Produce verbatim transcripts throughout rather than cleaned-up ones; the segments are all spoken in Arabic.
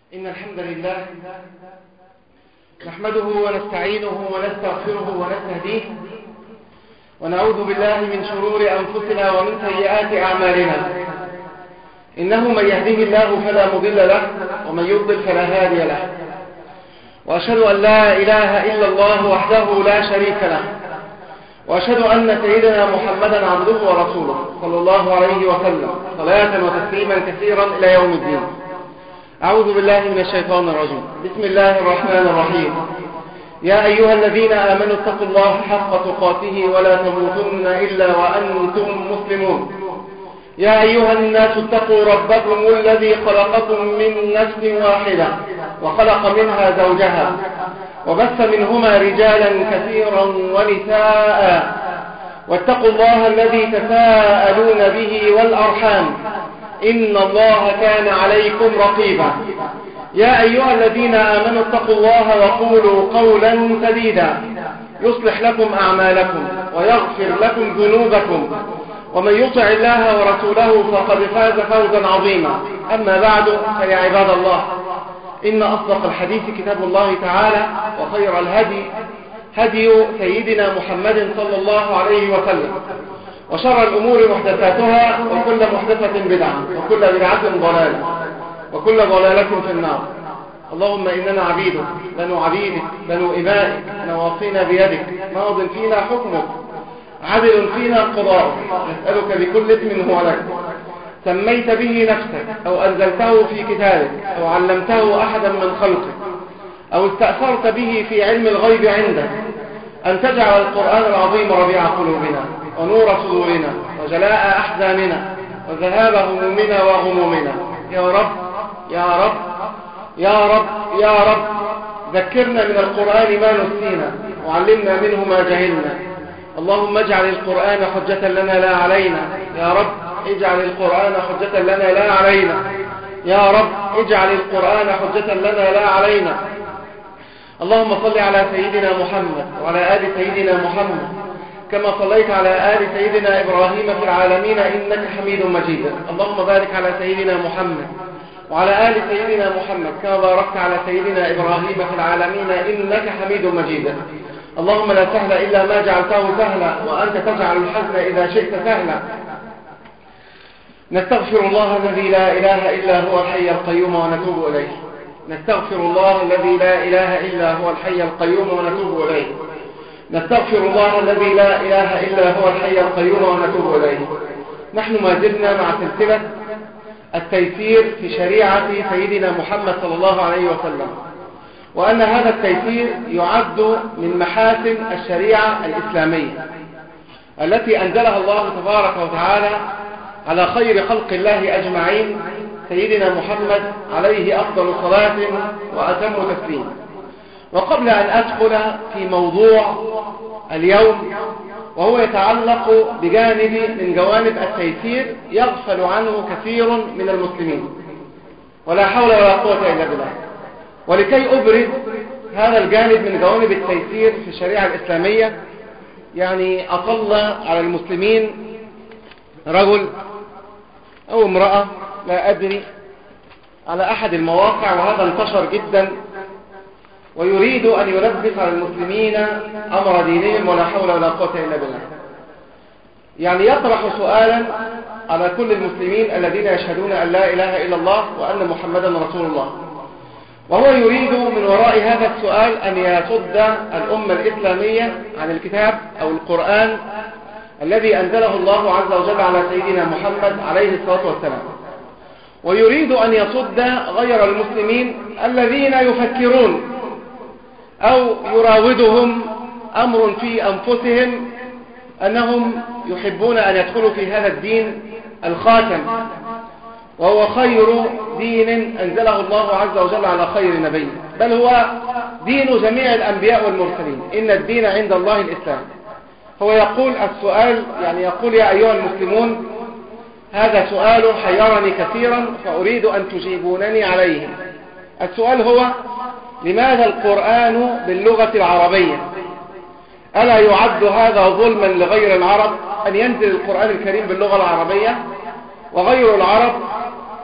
إن الحمد لله نحمده ونستعينه ونستغفره ونستهديه ونعوذ بالله من شرور أنفسنا ومن سيئات أعمالنا. إنه من يهده الله فلا مضل له ومن يضلل فلا هادي له، وأشهد أن لا إله إلا الله وحده لا شريك له، وأشهد أن سيدنا محمدا عبده ورسوله صلى الله عليه وسلم صلاة وتسليما كثيرا إلى يوم الدين. أعوذ بالله من الشيطان الرجيم. بسم الله الرحمن الرحيم. يا أيها الذين آمنوا اتقوا الله حق تقاته ولا تموتن إلا وأنتم مسلمون. يا أيها الناس اتقوا ربكم الذي خلقكم من نفس واحدة وخلق منها زوجها وبث منهما رجالا كثيرا ونساء، واتقوا الله الذي تساءلون به والأرحام إن الله كان عليكم رقيبا. يا أيها الذين آمنوا اتقوا الله وقولوا قولا سديدا يصلح لكم أعمالكم ويغفر لكم ذنوبكم، ومن يطع الله ورسوله فقد فاز فوزا عظيما. أما بعد، فيا عباد الله، إن أصدق الحديث كتاب الله تعالى، وخير الهدي هدي سيدنا محمد صلى الله عليه وسلم، وشر الأمور محدثاتها، وكل محدثة بدعة، وكل بدعة ضلالة، وكل ضلالة في النار. اللهم إننا عبيدك بنو عبيدك بنو إمائك نواصينا بيدك ماض فينا حكمك عدل فينا قضاؤك، نسألك بكل اسم هو لك سميت به نفسك أو أنزلته في كتابك أو علمته أحدا من خلقك أو استأثرت به في علم الغيب عندك، أن تجعل القرآن العظيم ربيع قلوبنا ونور صدورنا وجلاء أحزاننا وذهاب همومنا وغمومنا. يا رب يا رب يا رب يا رب، ذكرنا من القرآن ما نسينا وعلمنا منه ما جهلنا. اللهم اجعل القرآن حجة لنا لا علينا. يا رب اجعل القرآن حجة لنا لا علينا. يا رب اجعل القرآن حجة لنا لا علينا. اللهم صل على سيدنا محمد وعلى آل سيدنا محمد كما صليت على آل سيدنا إبراهيم في العالمين إنك حميد مجيد. اللهم بارك على سيدنا محمد وعلى آل سيدنا محمد كما باركت على سيدنا إبراهيم في العالمين إنك حميد مجيد. اللهم لا سهل إلا ما جعلته سهلا، وأنت تجعل الحزن إذا شئت سهلا. نستغفر الله الذي لا إله إلا هو الحي القيوم ونتوب إليه. نستغفر الله الذي لا إله إلا هو الحي القيوم ونتوب إليه. نستغفر الله الذي لا إله إلا هو الحي القيوم ونتوب إليه. نحن ما زلنا مع سلسلة التيسير في شريعة سيدنا محمد صلى الله عليه وسلم، وأن هذا التيسير يعد من محاسن الشريعة الإسلامية التي أنزلها الله تبارك وتعالى على خير خلق الله أجمعين سيدنا محمد عليه أفضل صلاة وأتم تسليم. وقبل أن أدخل في موضوع اليوم، وهو يتعلق بجانب من جوانب التيسير يغفل عنه كثير من المسلمين، ولا حول ولا قوة إلا بالله، ولكي أبرز هذا الجانب من جوانب التيسير في الشريعة الإسلامية، يعني أطل على المسلمين رجل أو امرأة لا أدري على أحد المواقع، وهذا انتشر جدا، ويريد أن يلبس على المسلمين أمر دينهم، ولا حول ولا قوة إلا بالله. يعني يطرح سؤالا على كل المسلمين الذين يشهدون أن لا إله إلا الله وأن محمدا رسول الله، وهو يريد من وراء هذا السؤال أن يصد الأمة الإسلامية عن الكتاب أو القرآن الذي أنزله الله عز وجل على سيدنا محمد عليه الصلاة والسلام، ويريد أن يصد غير المسلمين الذين يفكرون أو يراودهم أمر في أنفسهم أنهم يحبون أن يدخلوا في هذا الدين الخاتم، وهو خير دين أنزله الله عز وجل على خير نبي، بل هو دين جميع الأنبياء والمرسلين. إن الدين عند الله الإسلام. هو يقول السؤال، يعني يقول: يا أيها المسلمون، هذا سؤال حيرني كثيرا فأريد أن تجيبونني عليه. السؤال هو: لماذا القرآن باللغة العربية؟ ألا يعد هذا ظلما لغير العرب أن ينزل القرآن الكريم باللغة العربية، وغير العرب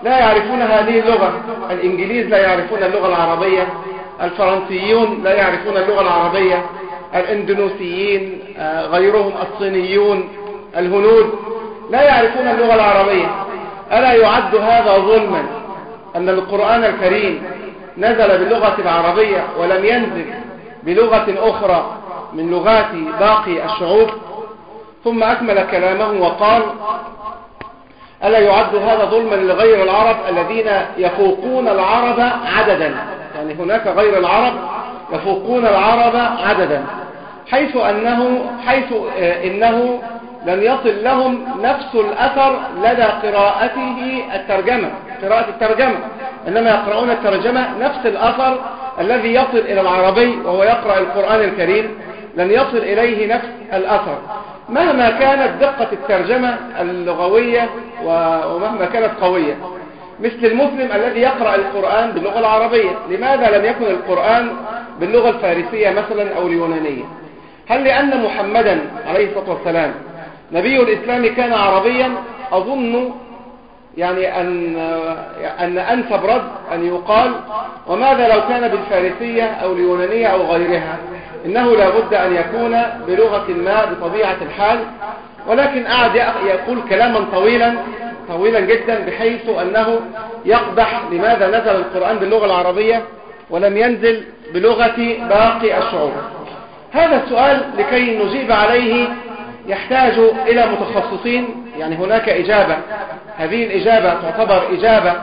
لا يعرفون هذه اللغة. الإنجليز لا يعرفون اللغة العربية، الفرنسيون لا يعرفون اللغة العربية، الإندونيسيين، غيرهم، الصينيون، الهنود لا يعرفون اللغة العربية. ألا يعد هذا ظلما أن القرآن الكريم نزل باللغة العربية ولم ينزل بلغة أخرى من لغات باقي الشعوب؟ ثم أكمل كلامه وقال: ألا يعد هذا ظلما لغير العرب الذين يفوقون العرب عددا؟ يعني هناك غير العرب يفوقون العرب عددا، حيث أنه, حيث إنه لم يصل لهم نفس الأثر لدى قراءته الترجمة قراءة الترجمة إنما يقرؤون الترجمة نفس الأثر الذي يصل إلى العربي وهو يقرأ القرآن الكريم لن يصل إليه نفس الأثر، مهما كانت دقة الترجمة اللغوية ومهما كانت قوية. مثل المسلم الذي يقرأ القرآن باللغة العربية، لماذا لم يكن القرآن باللغة الفارسية مثلا أو اليونانية؟ هل لأن محمدا عليه الصلاة والسلام نبي الإسلام كان عربيا؟ أظن يعني أن, أن أنسب رد أن يقال: وماذا لو كان بالفارسية أو اليونانية أو غيرها؟ إنه لا بد أن يكون بلغة ما بطبيعة الحال. ولكن قاعد يقول كلاما طويلا طويلا جدا بحيث أنه يقدح لماذا نزل القرآن باللغة العربية ولم ينزل بلغة باقي الشعوب. هذا السؤال لكي نجيب عليه يحتاج إلى متخصصين، يعني هناك إجابة، هذه الإجابة تعتبر إجابة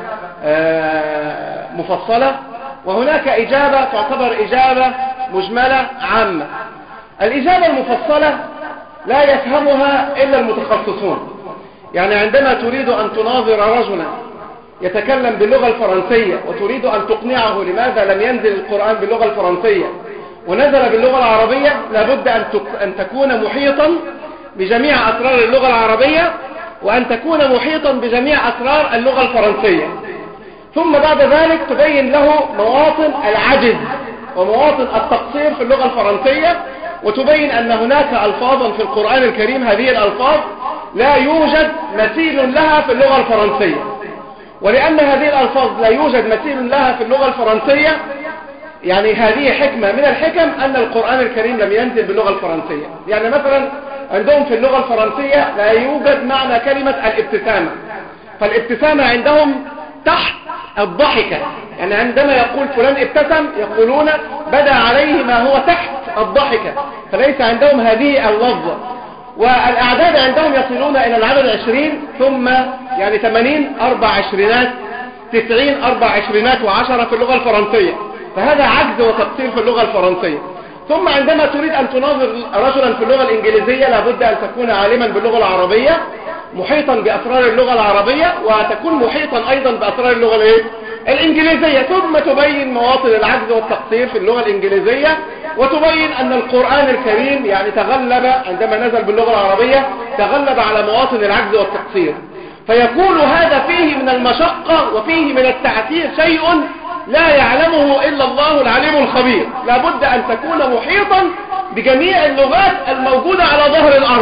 مفصلة، وهناك إجابة تعتبر إجابة مجملة عامة. الإجابة المفصلة لا يفهمها إلا المتخصصون. يعني عندما تريد أن تناظر رجلا يتكلم باللغة الفرنسية وتريد أن تقنعه لماذا لم ينزل القرآن باللغة الفرنسية ونزل باللغة العربية، لابد أن تكون محيطا بجميع أسرار اللغة العربية وأن تكون محيطا بجميع أسرار اللغة الفرنسية، ثم بعد ذلك تبين له مواطن العجز ومواطن التقصير في اللغة الفرنسية، وتبين أن هناك ألفاظا في القرآن الكريم هذه الألفاظ لا يوجد مثيل لها في اللغة الفرنسية. ولأن هذه الألفاظ لا يوجد مثيل لها في اللغة الفرنسية، يعني هذه حكمة من الحكم أن القرآن الكريم لم ينزل باللغة الفرنسية. يعني مثلا عندهم في اللغة الفرنسية لا يوجد معنى كلمة الابتسامة، فالابتسامة عندهم تحت الضحكة، يعني عندما يقول فلان ابتسم يقولون بدا عليه ما هو تحت الضحكة، فليس عندهم هذه اللفظة. والأعداد عندهم يصلون إلى العدد عشرين ثم يعني ثمانين أربع عشرينات تسعين أربع عشرينات وعشرة في اللغة الفرنسية، فهذا عجز وتقصير في اللغة الفرنسية. ثم عندما تريد أن تناظر رجلا في اللغة الإنجليزية لابد أن تكون عالما باللغة العربية محيطا بأسرار اللغة العربية وتكون محيطا أيضا بأسرار اللغة الإيه؟ الإنجليزية، ثم تبين مواطن العجز والتقصير في اللغة الإنجليزية، وتبين أن القرآن الكريم يعني تغلب عندما نزل باللغة العربية تغلب على مواطن العجز والتقصير. فيكون هذا فيه من المشقة وفيه من التعثير شيء لا يعلمه إلا الله العليم الخبير. لابد أن تكون محيطا بجميع اللغات الموجودة على ظهر الأرض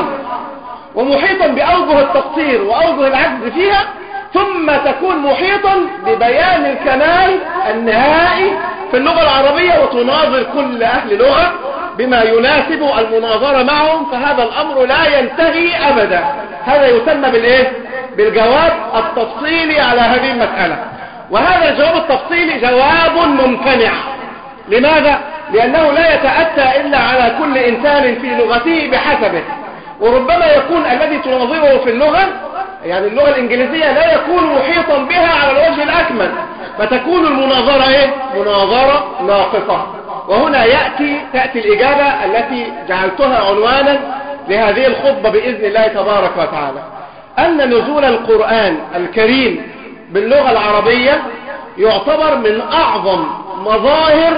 ومحيطا بأوجه التقصير وأوجه العجز فيها، ثم تكون محيطا ببيان الكمال النهائي في اللغة العربية وتناظر كل أهل لغة بما يناسب المناظرة معهم. فهذا الأمر لا ينتهي أبدا. هذا يسمى بالإيه؟ بالجواب التفصيلي على هذه المسألة. وهذا الجواب التفصيلي جواب ممتنع. لماذا؟ لأنه لا يتأتى إلا على كل إنسان في لغته بحسبه، وربما يكون الذي تناظره في اللغة يعني اللغة الإنجليزية لا يكون محيطا بها على الوجه الأكمل، فتكون المناظرة إيه؟ مناظرة ناقصة. وهنا يأتي تأتي الإجابة التي جعلتها عنوانا لهذه الخطبة بإذن الله تبارك وتعالى، أن نزول القرآن الكريم باللغة العربية يعتبر من أعظم مظاهر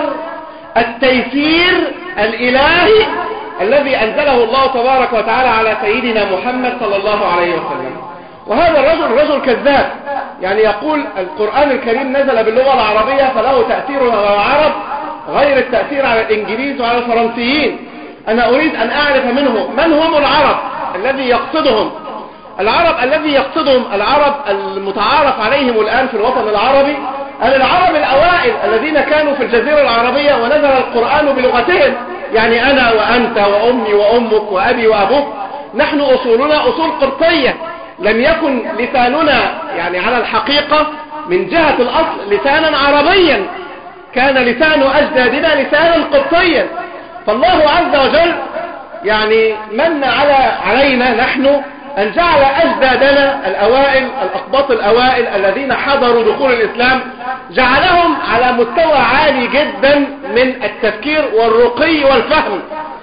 التيسير الإلهي الذي أنزله الله تبارك وتعالى على سيدنا محمد صلى الله عليه وسلم. وهذا الرجل رجل كذاب، يعني يقول القرآن الكريم نزل باللغة العربية فله تأثير على العرب غير التأثير على الإنجليز وعلى الفرنسيين. أنا أريد أن أعرف منه من هم العرب الذي يقصدهم العرب الذي يقصدهم العرب المتعارف عليهم الآن في الوطن العربي أن العرب الأوائل الذين كانوا في الجزيرة العربية ونزل القرآن بلغتهم، يعني أنا وأنت وأمي وأمك وأبي وأبوك، نحن أصولنا أصول قبطية، لم يكن لساننا يعني على الحقيقة من جهة الأصل لسانا عربيا، كان لسان أجدادنا لسانا قبطيا. فالله عز وجل يعني من على علينا نحن أن جعل أجدادنا الأوائل الأقباط الأوائل الذين حضروا دخول الإسلام جعلهم على مستوى عالي جدا من التفكير والرقي والفهم،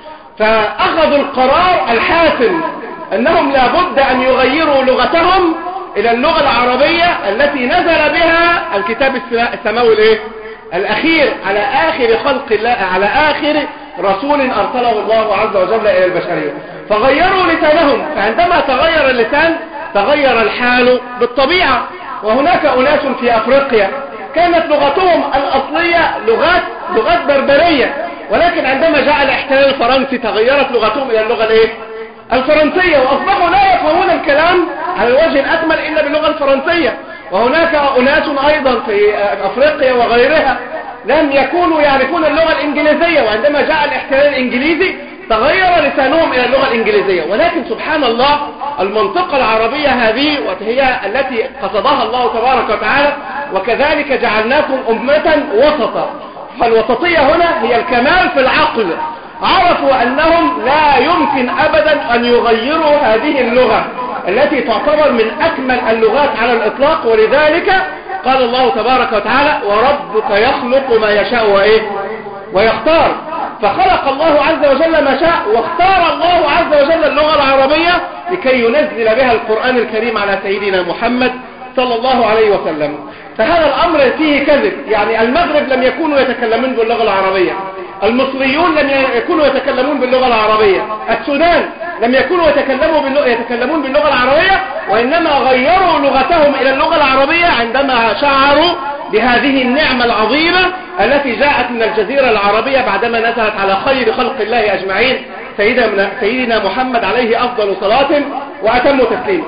فأخذوا القرار الحاسم أنهم لابد أن يغيروا لغتهم إلى اللغة العربية التي نزل بها الكتاب السماوي الإيه؟ الأخير على آخر خلق الله، على آخر رسول أرسله الله عز وجل إلى البشرية، فغيروا لسانهم. فعندما تغير اللسان تغير الحال بالطبيعة. وهناك أناس في أفريقيا كانت لغتهم الأصلية لغات لغات بربرية، ولكن عندما جاء الاحتلال الفرنسي تغيرت لغتهم إلى اللغة الإيه؟ الفرنسية، وأصبحوا لا يفهمون الكلام على الوجه الأكمل إلا باللغة الفرنسية. وهناك أناس أيضا في أفريقيا وغيرها لم يكونوا يعرفون اللغة الإنجليزية، وعندما جاء الاحتلال الإنجليزي تغير لسانهم إلى اللغة الإنجليزية. ولكن سبحان الله المنطقة العربية هذه وهي التي قصدها الله تبارك وتعالى، وكذلك جعلناكم أمة وسطا، فالوسطية هنا هي الكمال في العقل. عرفوا أنهم لا يمكن أبدا أن يغيروا هذه اللغة التي تعتبر من أكمل اللغات على الإطلاق، ولذلك قال الله تبارك وتعالى وربك يخلق ما يشاء وإيه ويختار. فخلق الله عز وجل ما شاء، واختار الله عز وجل اللغة العربية لكي ينزل بها القرآن الكريم على سيدنا محمد صلى الله عليه وسلم. فهذا الأمر فيه كذب، يعني المغرب لم يكونوا يتكلمون باللغة العربية، المصريون لم يكونوا يتكلمون باللغة العربية، السودان لم يكونوا يتكلموا باللغة يتكلمون باللغة العربية، وإنما غيروا لغتهم إلى اللغة العربية عندما شعروا بهذه النعمة العظيمة التي جاءت من الجزيرة العربية بعدما نزلت على خير خلق الله أجمعين سيدنا سيدنا محمد عليه أفضل صلاة وأتم تسليم.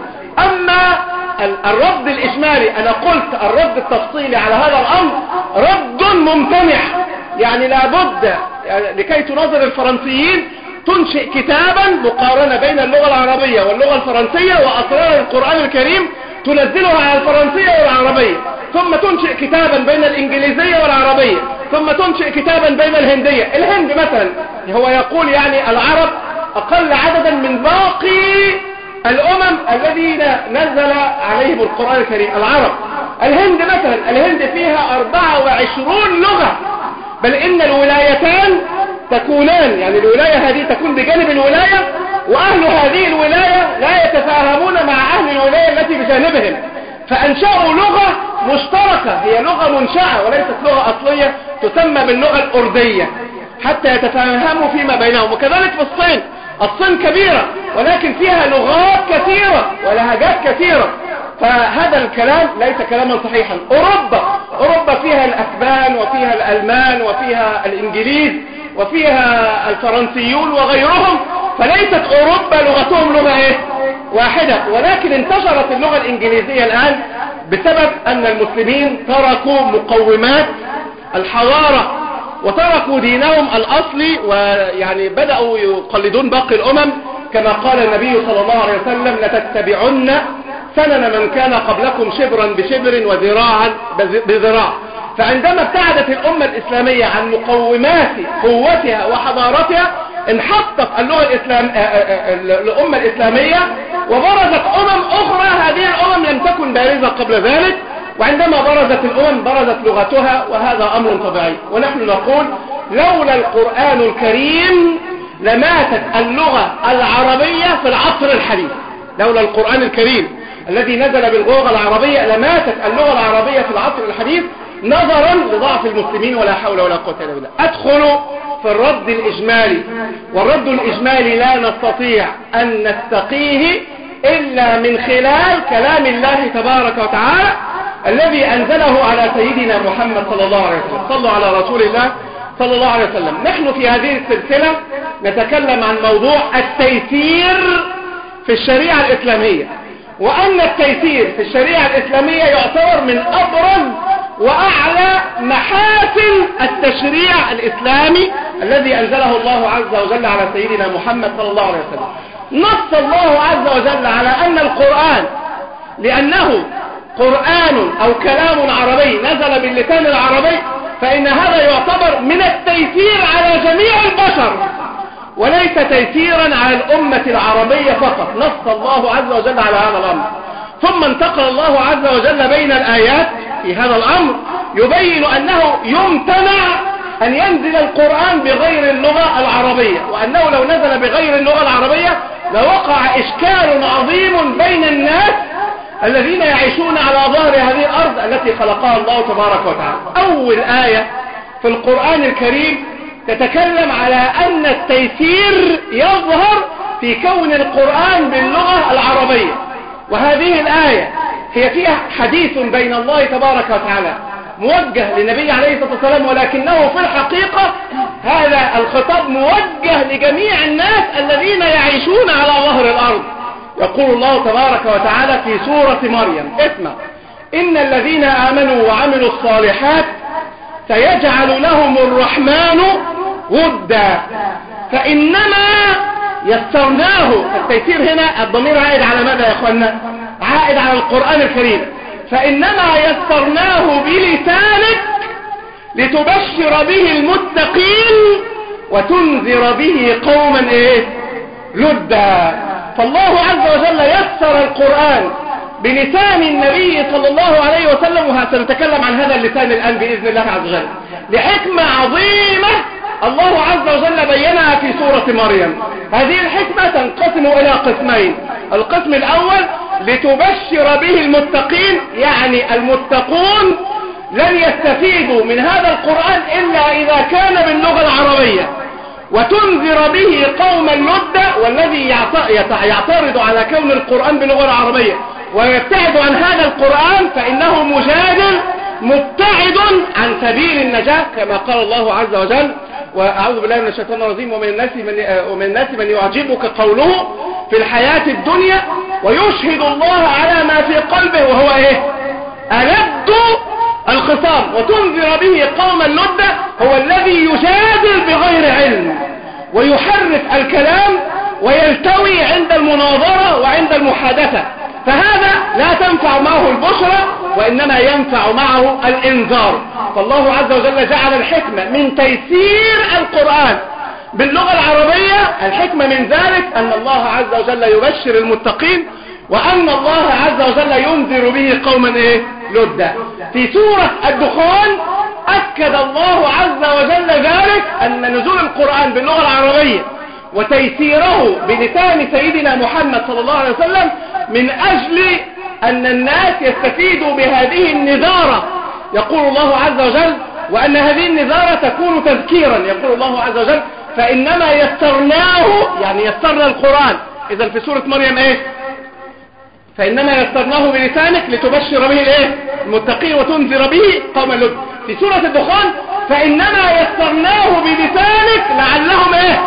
أما الرد الإجمالي، أنا قلت الرد التفصيلي على هذا الأمر رد ممتنع، يعني لابد يعني لكي تناظر الفرنسيين تنشئ كتابا مقارنة بين اللغة العربية واللغة الفرنسية وأسرار القرآن الكريم تنزلها على الفرنسية والعربية، ثم تنشئ كتابا بين الإنجليزية والعربية، ثم تنشئ كتابا بين الهندية. الهند مثلا هو يقول يعني العرب أقل عددا من باقي الأمم الذين نزل عليهم القرآن الكريم. العرب الهند مثلا الهند فيها أربعة وعشرون لغة، بل إن الولايتان تكونان، يعني الولاية هذه تكون بجانب الولاية، وأهل هذه الولاية لا يتفاهمون مع أهل الولاية التي بجانبهم، فأنشأوا لغة مشتركة هي لغة منشأة وليست لغة أصلية تسمى باللغة الأردية حتى يتفاهموا فيما بينهم. وكذلك في الصين، الصين كبيرة ولكن فيها لغات كثيرة ولهجات كثيرة، فهذا الكلام ليس كلاما صحيحا. أوروبا أوروبا فيها الأسبان وفيها الألمان وفيها الإنجليز وفيها الفرنسيون وغيرهم، فليست أوروبا لغتهم لغة إيه؟ واحدة، ولكن انتشرت اللغة الإنجليزية الآن بسبب أن المسلمين تركوا مقومات الحضارة وتركوا دينهم الأصلي، ويعني بدأوا يقلدون باقي الأمم كما قال النبي صلى الله عليه وسلم لتتبعن سنن من كان قبلكم شبرا بشبر وذراعا بذراع. فعندما ابتعدت الأمة الإسلامية عن مقومات قوتها وحضارتها انحطت اللغة الإسلام الأمة الإسلامية وبرزت أمم أخرى، هذه الأمم لم تكن بارزة قبل ذلك، وعندما برزت الأمم برزت لغتها، وهذا أمر طبيعي. ونحن نقول لولا القرآن الكريم لماتت اللغة العربية في العصر الحديث، لولا القرآن الكريم الذي نزل باللغة العربية لماتت اللغة العربية في العصر الحديث نظرا لضعف المسلمين، ولا حول ولا قوة إلا بالله. أدخل في الرد الإجمالي، والرد الإجمالي لا نستطيع أن نستقيه إلا من خلال كلام الله تبارك وتعالى الذي أنزله على سيدنا محمد صلى الله عليه وسلم. صلوا على رسول الله صلى الله عليه وسلم. نحن في هذه السلسلة نتكلم عن موضوع التيسير في الشريعة الإسلامية، وأن التيسير في الشريعة الإسلامية يعتبر من أبرز وأعلى محاسن التشريع الإسلامي الذي أنزله الله عز وجل على سيدنا محمد صلى الله عليه وسلم. نص الله عز وجل على أن القرآن لأنه قرآن أو كلام عربي نزل باللسان العربي فإن هذا يعتبر من التيسير على جميع البشر وليس تيسيرا على الأمة العربية فقط. نص الله عز وجل على هذا الأمر، ثم انتقل الله عز وجل بين الآيات في هذا الأمر يبين أنه يمتنع أن ينزل القرآن بغير اللغة العربية، وأنه لو نزل بغير اللغة العربية لوقع إشكال عظيم بين الناس الذين يعيشون على ظهر هذه الأرض التي خلقها الله تبارك وتعالى. أول آية في القرآن الكريم تتكلم على أن التيسير يظهر في كون القرآن باللغة العربية، وهذه الآية هي فيها حديث بين الله تبارك وتعالى موجه للنبي عليه الصلاة والسلام، ولكنه في الحقيقة هذا الخطاب موجه لجميع الناس الذين يعيشون على ظهر الأرض. يقول الله تبارك وتعالى في سورة مريم: اسمع إن الذين آمنوا وعملوا الصالحات سيجعل لهم الرحمن ودا فإنما يسرناه. التيسير هنا الضمير عائد على ماذا يا أخوانا؟ عائد على القرآن الكريم. فإنما يسرناه بلسانك لتبشر به المتقين وتنذر به قوما ايه لدا. فالله عز وجل يسر القرآن بلسان النبي صلى الله عليه وسلم، وسنتكلم عن هذا اللسان الآن بإذن الله عز وجل لحكمة عظيمة الله عز وجل بينها في سورة مريم. هذه الحكمة تنقسم إلى قسمين: القسم الأول لتبشر به المتقين، يعني المتقون لن يستفيدوا من هذا القرآن إلا إذا كان باللغة العربية، وتنذر به قوما لدا، والذي يعترض على كون القرآن باللغة العربية ويبتعد عن هذا القرآن فإنه مجادل مبتعد عن سبيل النجاة، كما قال الله عز وجل: وأعوذ بالله من الشيطان الرجيم ومن الناس من, ومن الناس من يعجبك قوله في الحياة الدنيا ويشهد الله على ما في قلبه وهو ايه ألد الخصام. وتنذر به قوما لدا هو الذي يجادل بغير علم ويحرف الكلام ويلتوي عند المناظرة وعند المحادثة، فهذا لا تنفع معه البشرى وإنما ينفع معه الإنذار. فالله عز وجل جعل الحكمة من تيسير القرآن باللغة العربية، الحكمة من ذلك أن الله عز وجل يبشر المتقين، وأن الله عز وجل ينذر به قوما إيه لدا. في سورة الدخان أكد الله عز وجل ذلك أن نزول القرآن باللغة العربية وتيسيره بلسان سيدنا محمد صلى الله عليه وسلم من أجل أن الناس يستفيدوا بهذه النذارة. يقول الله عز وجل: وأن هذه النذارة تكون تذكيرا. يقول الله عز وجل: فإنما يسرناه، يعني يسرنا القرآن. إذا في سورة مريم إيه؟ فإنما يسرناه بلسانك لتبشر به الإيه؟ المتقين وتنذر به قوما لدا. في سورة الدخان: فإنما يسرناه بلسانك لعلهم إيه؟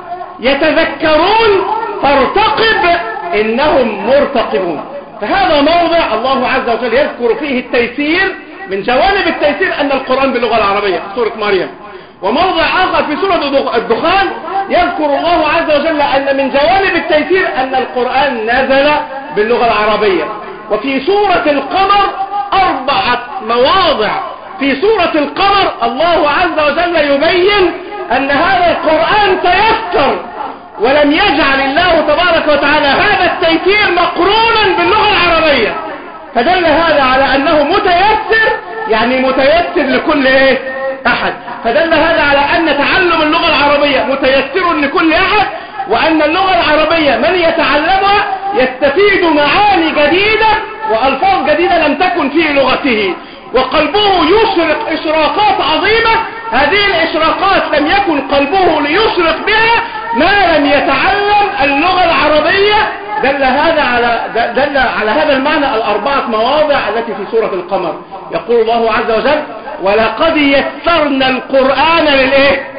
يتذكرون فارتقب إنهم مرتقبون. فهذا موضع الله عز وجل يذكر فيه التيسير. من جوانب التيسير أن القرآن باللغة العربية في سورة مريم. وموضع آخر في سورة الدخان يذكر الله عز وجل أن من جوانب التيسير أن القرآن نزل باللغة العربية. وفي سورة القمر أربعة مواضع في سورة القمر الله عز وجل يبين أن هذا القرآن تيسر، ولم يجعل الله تبارك وتعالى هذا التيسير مقرونا باللغة العربية، فدل هذا على أنه متيسر، يعني متيسر لكل إيه؟ أحد. فدل هذا على أن تعلم اللغة العربية متيسر لكل أحد، وأن اللغة العربية من يتعلمها يستفيد معاني جديدة وألفاظ جديدة لم تكن في لغته، وقلبه يشرق إشراقات عظيمة. هذه الإشراقات لم يكن قلبه ليشرق بها ما لم يتعلم اللغة العربية. دل هذا على دل على هذا المعنى الأربعة مواضع التي في سورة القمر. يقول الله عز وجل: ولقد يسرنا القرآن للإيه؟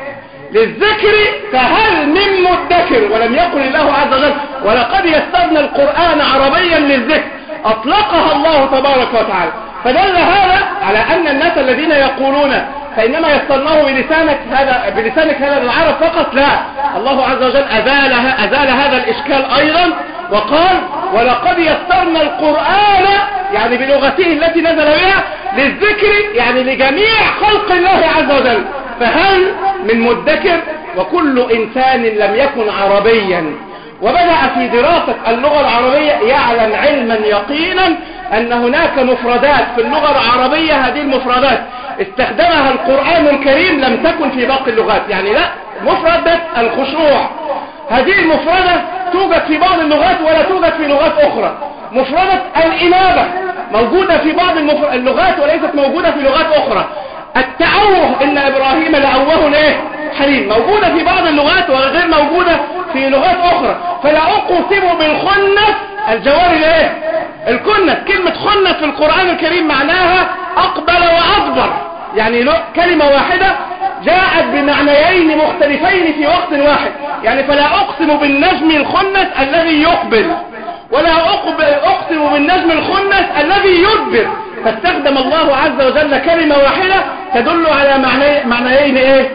للذكر فهل من مدكر، ولم يقل الله عز وجل ولقد يسرنا القرآن عربيا للذكر، أطلقها الله تبارك وتعالى. فدل هذا على أن الناس الذين يقولون فإنما يسرناه بلسانك هذا بلسانك هذا للعرب فقط، لا، الله عز وجل أزال, أزال هذا الإشكال أيضا وقال ولقد يسرنا القرآن يعني بلغته التي نزل بها للذكر، يعني لجميع خلق الله عز وجل، فهل من مدكر. وكل إنسان لم يكن عربيا وبدأ في دراسة اللغة العربية يعلم علما يقينا أن هناك مفردات في اللغة العربية، هذه المفردات استخدمها القرآن الكريم لم تكن في باقي اللغات. يعني لا، مفردة الخشوع هذه المفردة توجد في بعض اللغات ولا توجد في لغات أخرى. مفردة الإنابة موجودة في بعض اللغات وليست موجودة في لغات أخرى. التأوه إن إبراهيم لأوه ليه حليم موجودة في بعض اللغات وغير موجودة في لغات أخرى. فلا أقسم بالخنس الجوار ليه الكنس. كلمة خنس في القرآن الكريم معناها أقبل وأدبر، يعني كلمة واحدة جاءت بمعنيين مختلفين في وقت واحد. يعني فلا أقسم بالنجم الخنس الذي يقبل، ولا أقسم بالنجم الخنس الذي يدبر، فاستخدم الله عز وجل كلمة واحدة تدل على معني معنيين ايه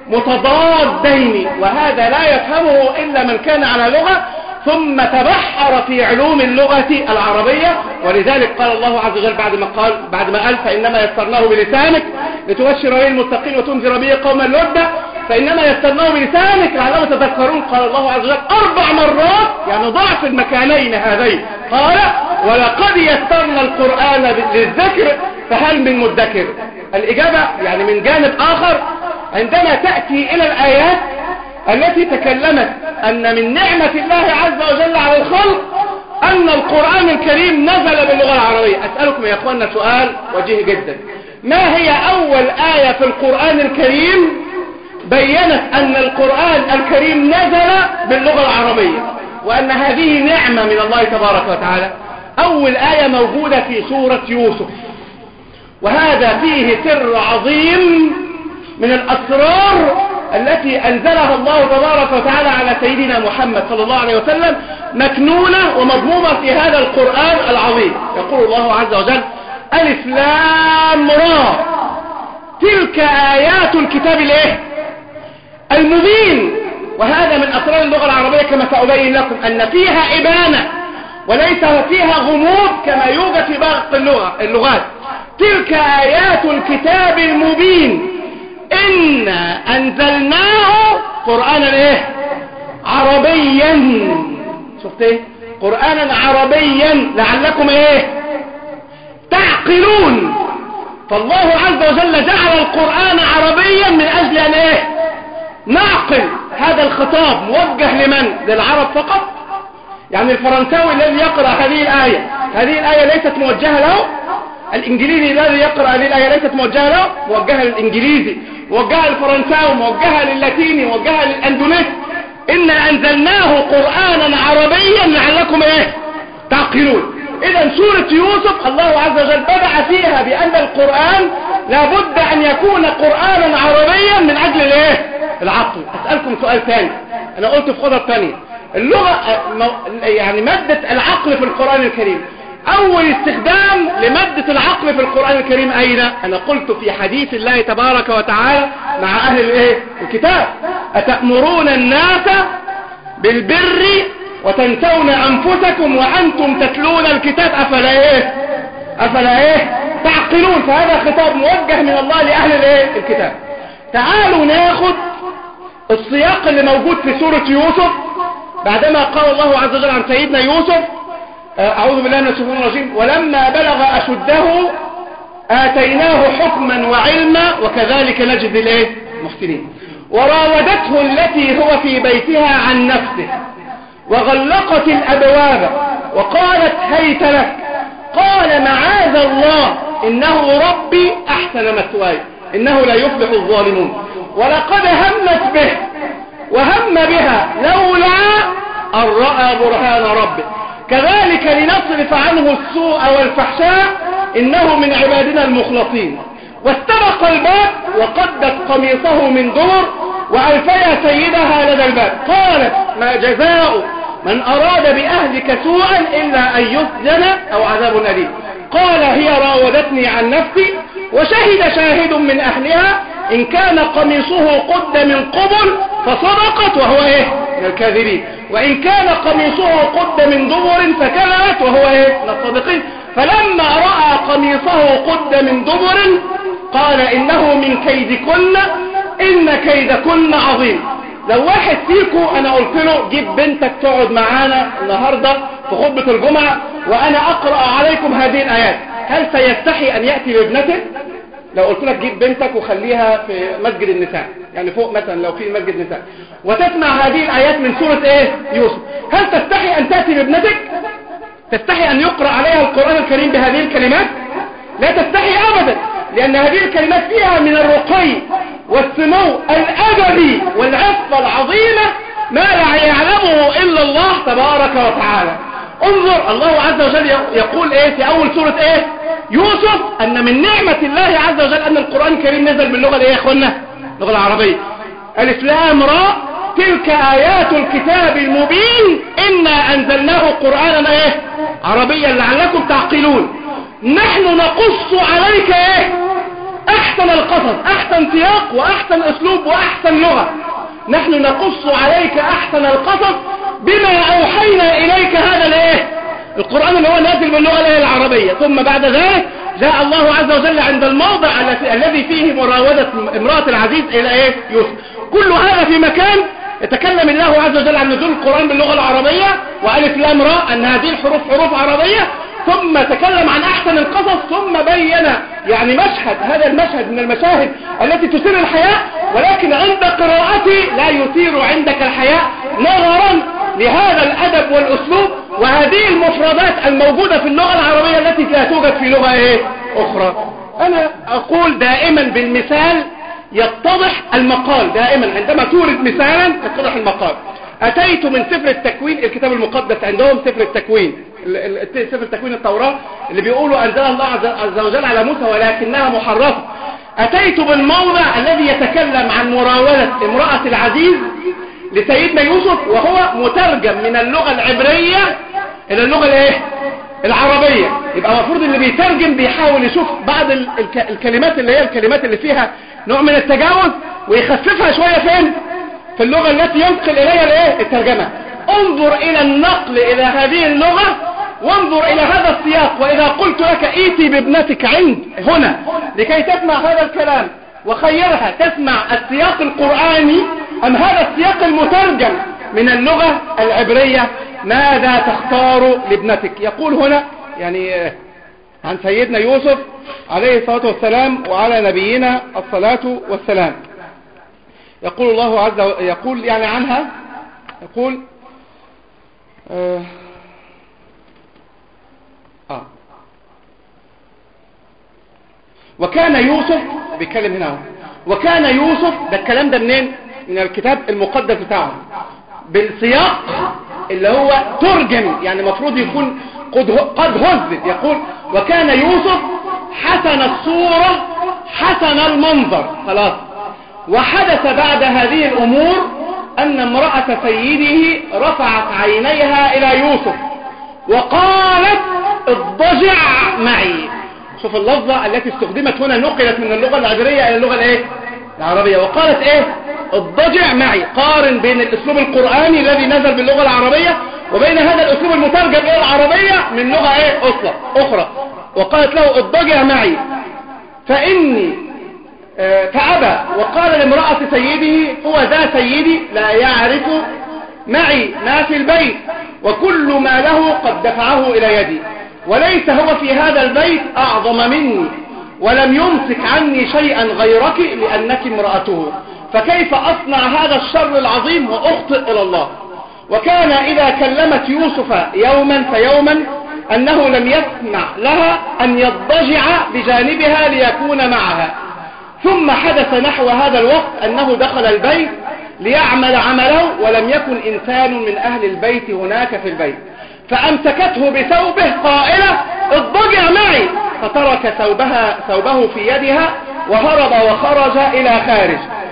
متضادين، وهذا لا يفهمه إلا من كان على لغة ثم تبحر في علوم اللغة العربية. ولذلك قال الله عز وجل بعد ما قال بعد ما قال فإنما يسرناه بلسانك لتبشر به المتقين وتنذر به قوما لدا، فإنما يسرناه بلسانك لعلهم يتذكرون. قال الله عز وجل أربع مرات، يعني ضعف المكانين هذين. قال ولقد يسرنا القرآن للذكر فهل من مدكر. الإجابة يعني من جانب آخر عندما تأتي إلى الآيات التي تكلمت أن من نعمة الله عز وجل على الخلق أن القرآن الكريم نزل باللغة العربية. أسألكم يا أخواننا سؤال وجيه جدا، ما هي أول آية في القرآن الكريم بيّنت أن القرآن الكريم نزل باللغة العربية وأن هذه نعمة من الله تبارك وتعالى؟ أول آية موجودة في سورة يوسف، وهذا فيه سر عظيم من الأسرار التي أنزلها الله تبارك وتعالى على سيدنا محمد صلى الله عليه وسلم، مكنونة ومضمومة في هذا القرآن العظيم. يقول الله عز وجل ألف لام را تلك آيات الكتاب الايه المبين. وهذا من أسرار اللغة العربية كما سأبين لكم أن فيها إبانة وليس فيها غموض كما يوجد في باقي اللغة اللغات. تلك آيات الكتاب المبين إنا أنزلناه قرآنا إيه عربيا. شفت إيه قرآنا عربيا لعلكم إيه تعقلون. فالله عز وجل جعل القرآن عربيا من أجل أن إيه نعقل. هذا الخطاب موجه لمن؟ للعرب فقط؟ يعني الفرنساوي الذي يقرأ هذه الآية هذه الآية ليست موجهة له؟ الإنجليزي الذي يقرأ هذه الآية ليست موجهة له؟ موجهة للإنجليزي، موجهة للفرنساوي، موجهة للاتيني، موجهة للأندونيسي. إنا أنزلناه قرآنا عربيا لعلكم إيه تعقلون. إذا سورة يوسف الله عز وجل بدأ فيها بأن القرآن لابد أن يكون قرآنا عربيا من أجل الإيه العقل. أسألكم سؤال ثاني، أنا قلت في خطة ثانية اللغة يعني مادة العقل في القرآن الكريم، أول استخدام لمادة العقل في القرآن الكريم أين؟ أنا قلت في حديث الله تبارك وتعالى مع أهل الإيه الكتاب أتأمرون الناس بالبر وتنسون أنفسكم وأنتم تتلون الكتاب أفلا إيه أفلا إيه تعقلون. فهذا خطاب موجه من الله لأهل الإيه الكتاب. تعالوا ناخد السياق اللي موجود في سورة يوسف بعدما قال الله عز وجل عن سيدنا يوسف أعوذ بالله من الشيطان الرجيم ولما بلغ أشده آتيناه حكما وعلما وكذلك نجزي الايه المحسنين. وراودته التي هو في بيتها عن نفسه وغلقت الأبواب وقالت هيت لك قال معاذ الله إنه ربي أحسن مثواي إنه لا يفلح الظالمون. ولقد همت به وهم بها لولا أن رأى برهان ربه كذلك لنصرف عنه السوء والفحشاء إنه من عبادنا المخلصين. واستبق الباب وقدت قميصه من دبر وألفيا سيدها لدى الباب. قالت ما جزاء من أراد بأهلك سوءا إلا أن يسجن أو عذاب أليم. قال هي راودتني عن نفسي وشهد شاهد من أهلها إن كان قميصه قد من قبل فصدقت وهو إيه من الكاذبين، وإن كان قميصه قد من دبر فكذبت وهو إيه من الصادقين. فلما رأى قميصه قد من دبر قال إنه من كيدكن إن كيدكن عظيم. لو واحد فيكم أنا قلت له جيب بنتك تقعد معانا النهاردة في خطبة الجمعة وأنا أقرأ عليكم هذه الآيات، هل سيستحي أن يأتي بابنته؟ لو قلت لك جيب بنتك وخليها في مسجد النساء، يعني فوق مثلا لو في مسجد النساء، وتسمع هذه الآيات من سورة إيه يوسف، هل تستحي أن تأتي بابنتك؟ تستحي أن يقرأ عليها القرآن الكريم بهذه الكلمات؟ لا تستحي أبدا، لأن هذه الكلمات فيها من الرقي والسمو الأدبي والعفة العظيمة ما لا يعلمه إلا الله تبارك وتعالى. انظر الله عز وجل يقول إيه في أول سورة إيه يوسف أن من نعمة الله عز وجل أن القرآن الكريم نزل باللغة الإيه يا أخوانا؟ اللغة العربية. ألف لام را تلك آيات الكتاب المبين إنا أنزلناه قرآنا إيه عربيا لعلكم تعقلون. نحن نقص عليك إيه أحسن القصص، أحسن سياق وأحسن أسلوب وأحسن لغة. نحن نقص عليك أحسن القصص بما أوحينا إليك هذا الإيه القرآن اللي هو نازل باللغة الإيه العربية. ثم بعد ذلك جاء الله عز وجل عند الموضع الذي فيه مراودة امرأة العزيز إلى إيه يوسف. كل هذا في مكان يتكلم الله عز وجل عن نزول القرآن باللغة العربية وألف لام را أن هذه الحروف حروف عربية، ثم تكلم عن أحسن القصص، ثم بين يعني مشهد، هذا المشهد من المشاهد التي تثير الحياة، ولكن عند قراءتي لا يثير عندك الحياة نظرا لهذا الأدب والأسلوب وهذه المفردات الموجودة في اللغة العربية التي لا توجد في لغة إيه أخرى. أنا أقول دائما بالمثال يتضح المقال، دائما عندما تورد مثالا يتضح المقال. أتيت من سفر التكوين، الكتاب المقدس عندهم سفر التكوين، سفر تكوين التوراة اللي بيقولوا أنزل الله عز وجل على موسى ولكنها محرفة. أتيت بالموضع الذي يتكلم عن مراودة امرأة العزيز لسيدنا يوسف وهو مترجم من اللغة العبرية إلى اللغة الايه العربية. يبقى المفروض اللي بيترجم بيحاول يشوف بعض الكلمات اللي هي الكلمات اللي فيها نوع من التجاوز ويخففها شوية فين في اللغة التي ينقل إليها الايه الترجمة. انظر إلى النقل إلى هذه اللغة وانظر إلى هذا السياق. وإذا قلت لك ايتي بابنتك عند هنا لكي تسمع هذا الكلام وخيرها تسمع السياق القرآني أم هذا السياق المترجم من اللغة العبرية، ماذا تختار لابنتك؟ يقول هنا يعني عن سيدنا يوسف عليه الصلاة والسلام وعلى نبينا الصلاة والسلام. يقول الله عز وجل يقول يعني عنها يقول آه آه وكان يوسف بيتكلم هنا، وكان يوسف ده الكلام ده منين؟ من الكتاب المقدس بتاعه بالسياق اللي هو ترجم، يعني مفروض يكون قد هزت. يقول وكان يوسف حسن الصورة حسن المنظر. خلاص. وحدث بعد هذه الأمور أن امرأة سيده رفعت عينيها إلى يوسف وقالت اضطجع معي. شوف اللفظة التي استخدمت هنا نقلت من اللغة العبرية إلى اللغة الايه العربية. وقالت ايه اضطجع معي. قارن بين الاسلوب القرآني الذي نزل باللغة العربية وبين هذا الاسلوب المترجم الى العربية من لغة ايه اخرى. وقالت له اضطجع معي فاني آه فأبى. وقال لامرأة سيده هو ذا سيدي لا يعرف معي ما في البيت وكل ما له قد دفعه الى يدي وليس هو في هذا البيت اعظم مني ولم يمسك عني شيئا غيرك لأنك امرأته فكيف أصنع هذا الشر العظيم وأخطئ إلى الله. وكان إذا كلمت يوسف يوما فيوما أنه لم يسمع لها أن يضجع بجانبها ليكون معها. ثم حدث نحو هذا الوقت أنه دخل البيت ليعمل عمله ولم يكن إنسان من أهل البيت هناك في البيت فأمسكته بثوبه قائلة اضجع معي فترك ثوبها ثوبه في يدها وهرب وخرج إلى خارج.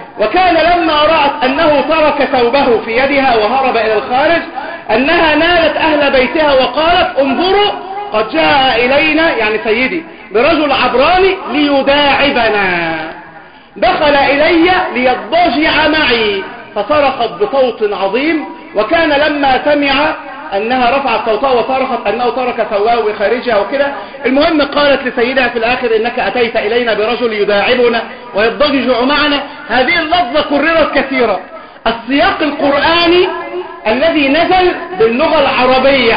وكان لما رأت أنه ترك ثوبه في يدها وهرب إلى الخارج أنها نالت أهل بيتها وقالت انظروا قد جاء إلينا يعني سيدي برجل عبراني ليداعبنا، دخل إلي ليضجع معي، فصرخت بصوت عظيم. وكان لما سمع أنها رفعت صوتها وصرخت أنه ترك ثوبه بخارجها وكده، المهم قالت لسيدها في الآخر إنك أتيت إلينا برجل يداعبنا ويضجع معنا. هذه اللفظة كررت كثيرا. السياق القرآني الذي نزل باللغة العربية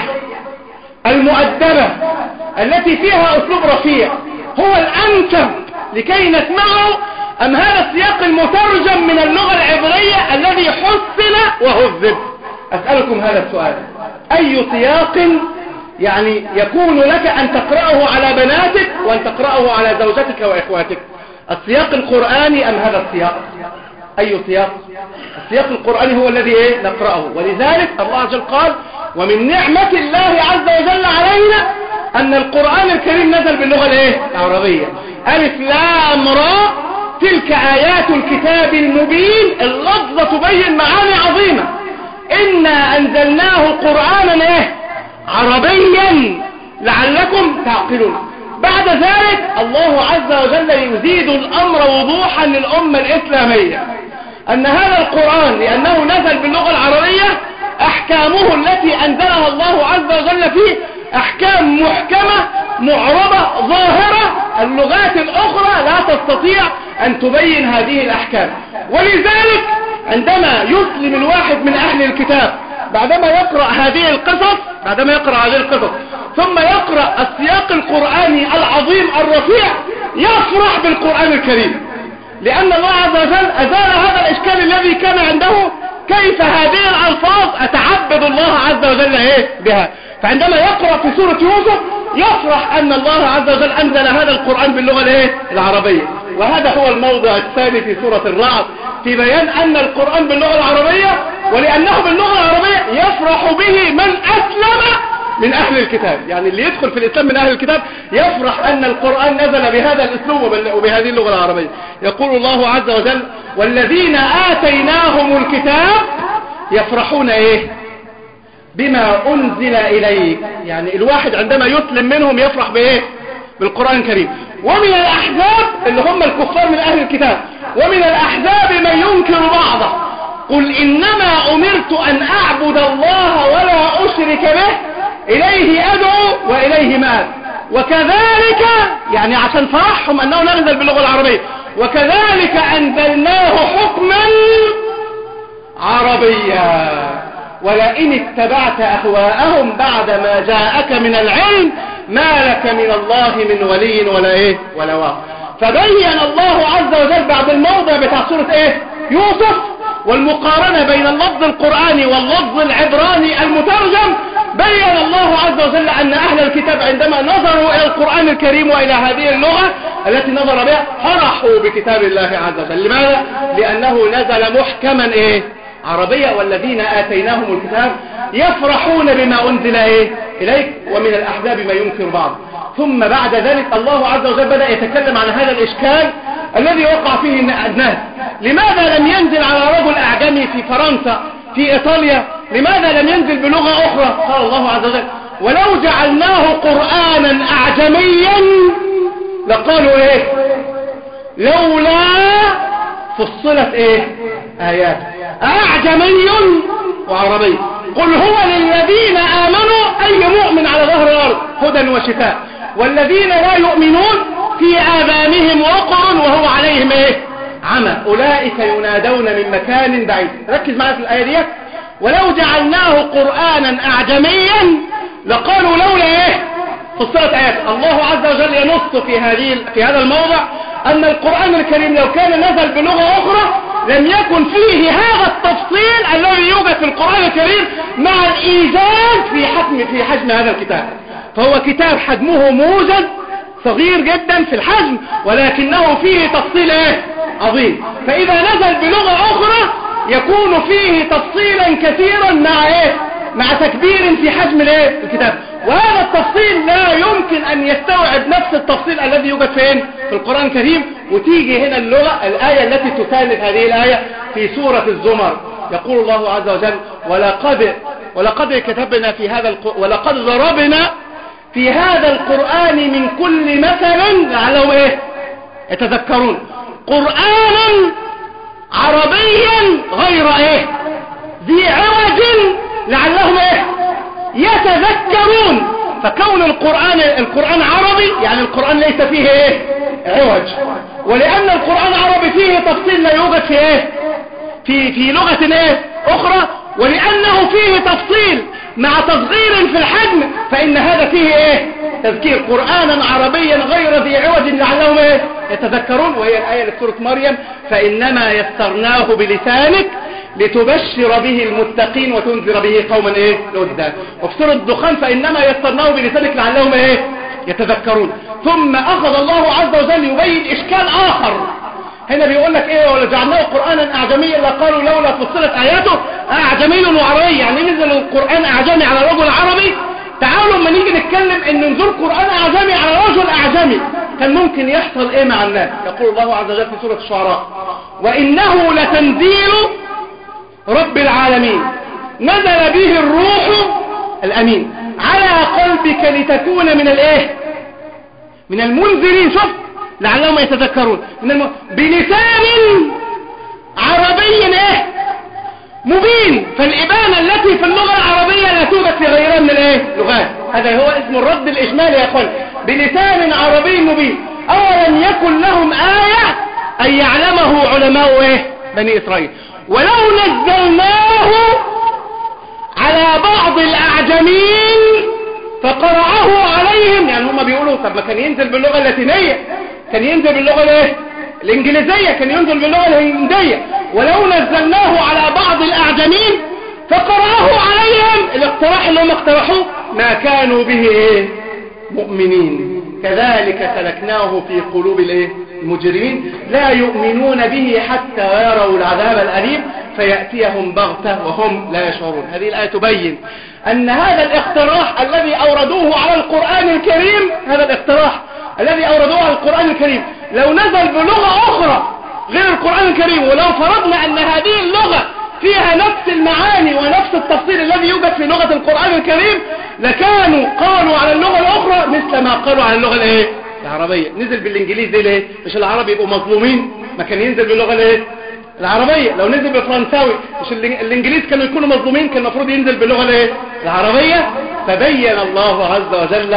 المؤدبة التي فيها أسلوب رفيع هو الأنسب لكي نسمعه، أم هذا السياق المترجم من اللغة العبرية الذي حسن وهذب؟ أسألكم هذا السؤال، أي سياق يعني يكون لك أن تقرأه على بناتك وأن تقرأه على زوجتك وإخواتك؟ السياق القرآني أم هذا السياق؟ أي سياق؟ السياق القرآني هو الذي إيه نقرأه. ولذلك الله عز وجل قال ومن نعمة الله عز وجل علينا أن القرآن الكريم نزل باللغة الإيه العربية. ألف لام را تلك آيات الكتاب المبين، اللفظة تبين معاني عظيمة. إنا أنزلناه قرآنا إيه عربيا لعلكم تعقلون. بعد ذلك الله عز وجل يزيد الأمر وضوحا للأمة الإسلامية أن هذا القرآن لأنه نزل باللغة العربية أحكامه التي أنزلها الله عز وجل فيه أحكام محكمة معربة ظاهرة، اللغات الأخرى لا تستطيع أن تبين هذه الأحكام. ولذلك عندما يسلم الواحد من أهل الكتاب بعدما يقرأ هذه القصص بعدما يقرأ هذه القصص ثم يقرأ السياق القرآني العظيم الرفيع يفرح بالقرآن الكريم، لأن الله عز وجل أزال هذا الإشكال الذي كان عنده، كيف هذه الألفاظ أتعبد الله عز وجل إيه بها. فعندما يقرأ في سورة يوسف يفرح أن الله عز وجل أنزل هذا القرآن باللغة الإيه العربية. وهذا هو الموضع الثاني في سورة الرعد في بيان أن القرآن باللغة العربية، ولأنه باللغة العربية يفرح به من أسلم من أهل الكتاب. يعني اللي يدخل في الإسلام من أهل الكتاب يفرح أن القرآن نزل بهذا الأسلوب وبهذه اللغة العربية. يقول الله عز وجل والذين آتيناهم الكتاب يفرحون إيه بما أنزل إليك. يعني الواحد عندما يسلم منهم يفرح بإيه بالقرآن الكريم. ومن الأحزاب اللي هم الكفار من أهل الكتاب ومن الأحزاب من ينكر بعضه قل إنما أمرت أن أعبد الله ولا أشرك به إليه أدعو وإليه مآب. وكذلك يعني عشان فرحهم أنه نزل باللغة العربية وكذلك أنزلناه حكما عربيا ولئن اتبعت أهواءهم بعد ما جاءك من العلم ما لك من الله من ولي ولا إيه ولا واق. فبين الله عز وجل بعد الموضع بتاع سورة إيه يوسف والمقارنة بين اللفظ القرآني واللفظ العبراني المترجم، بين الله عز وجل أن أهل الكتاب عندما نظروا إلى القرآن الكريم وإلى هذه اللغة التي نظر بها فرحوا بكتاب الله عز وجل. لماذا؟ لأنه نزل محكما إيه عربية. والذين آتيناهم الكتاب يفرحون بما أنزل إيه إليك ومن الأحزاب ما ينكر بعض. ثم بعد ذلك الله عز وجل بدأ يتكلم عن هذا الإشكال الذي وقع فيه الناس. لماذا لم ينزل على رجل أعجمي في فرنسا في إيطاليا؟ لماذا لم ينزل بلغة أخرى؟ قال الله عز وجل ولو جعلناه قرآنا أعجميا لقالوا إيه لولا فصلت إيه آيات أعجمي وعربي قل هو للذين آمنوا أي مؤمن على ظهر الأرض هدى وشفاء والذين لا يؤمنون في آذانهم وقر وهو عليهم إيه عمى أولئك ينادون من مكان بعيد. ركز معنا في الآية دي ولو جعلناه قرآنا أعجميا لقالوا لولا إيه فصلت آيات. الله عز وجل ينص في هذه في هذا الموضع أن القرآن الكريم لو كان نزل بلغة أخرى لم يكن فيه هذا التفصيل الذي يوجد في القرآن الكريم مع الإيجاز في حجم في حجم هذا الكتاب. فهو كتاب حجمه موجز صغير جدا في الحجم ولكنه فيه تفصيل ايه عظيم. فإذا نزل بلغة أخرى يكون فيه تفصيلا كثيرا مع ايه مع تكبير في حجم الايه الكتاب. وهذا التفصيل لا يمكن أن يستوعب نفس التفصيل الذي يوجد فين في القرآن الكريم، وتيجي هنا اللغة الآية التي تساند هذه الآية في سورة الزمر. يقول الله عز وجل ولقد ولقد كتبنا في هذا الق... ولقد ضربنا في هذا القرآن من كل مثل لعلهم ايه يتذكرون. قرآنا عربيا غير ايه ذي عوج لعلهم ايه يتذكرون. فكون القرآن القرآن عربي يعني القرآن ليس فيه ايه عوج، ولأن القرآن عربي فيه تفصيل لا يوجد في ايه في في لغة ايه اخرى، ولأنه فيه تفصيل مع تصغير في الحجم، فإن هذا فيه ايه تذكير. قرآنا عربيا غير ذي عوج لعلهم ايه يتذكرون، وهي الآية لسورة مريم فإنما يسرناه بلسانك لتبشر به المتقين وتنذر به قوما ايه لدا. وفي سورة الدخان فإنما يسرناه بلسانك لعلهم ايه يتذكرون. ثم أخذ الله عز وجل يبين إشكال آخر. هنا بيقول لك ايه ولجعلناه قرآنا أعجميا لقالوا لولا فصلت آياته أعجمي وعربي، يعني نزل القرآن أعجمي على رجل عربي. تعالوا لما نيجي نتكلم ان ننظر قرآن أعجمي على رجل أعجمي كان ممكن يحصل ايه مع الناس. يقول الله عز وجل في سورة الشعراء وإنه لتنزيل رب العالمين نزل به الروح الأمين على قلبك لتكون من الايه من المنذرين. شوف لعلهم يتذكرون من الم... بلسان عربي ايه مبين. فالإبانة التي في اللغة العربية لا توجد في غيرها من الايه لغات. هذا هو اسم الرد الإجمالي يا اخوان، بلسان عربي مبين. أولم يكن لهم آية أن يعلمه علماء ايه بني إسرائيل ولو نزلناه على بعض الأعجمين فقرأه عليهم. يعني هم بيقولوا طب ما كان ينزل باللغة اللاتينية، كان ينزل باللغة الايه الانجليزية، كان ينزل باللغة الهندية. ولو نزلناه على بعض الأعجمين فقرأه عليهم، الاقتراح اللي هم اقترحوه ما كانوا به ايه مؤمنين. كذلك سلكناه في قلوب الايه المجرمين لا يؤمنون به حتى يروا العذاب الأليم فيأتيهم بغتة وهم لا يشعرون. هذه الآية تبين أن هذا الاقتراح الذي أوردوه على القرآن الكريم، هذا الاقتراح الذي أوردوه على القرآن الكريم لو نزل بلغة أخرى غير القرآن الكريم، ولو فرضنا أن هذه اللغة فيها نفس المعاني ونفس التفصيل الذي يوجد في لغة القرآن الكريم لكانوا قالوا على اللغة الأخرى مثل ما قالوا على اللغة الايه العربية. نزل بالإنجليزي ليه؟ مش العرب يبقوا مظلومين؟ ما كان ينزل باللغة الايه العربية. لو نزل بالفرنساوي مش الإنجليز كانوا يكونوا مظلومين؟ كان المفروض ينزل باللغة الايه العربية. فبين الله عز وجل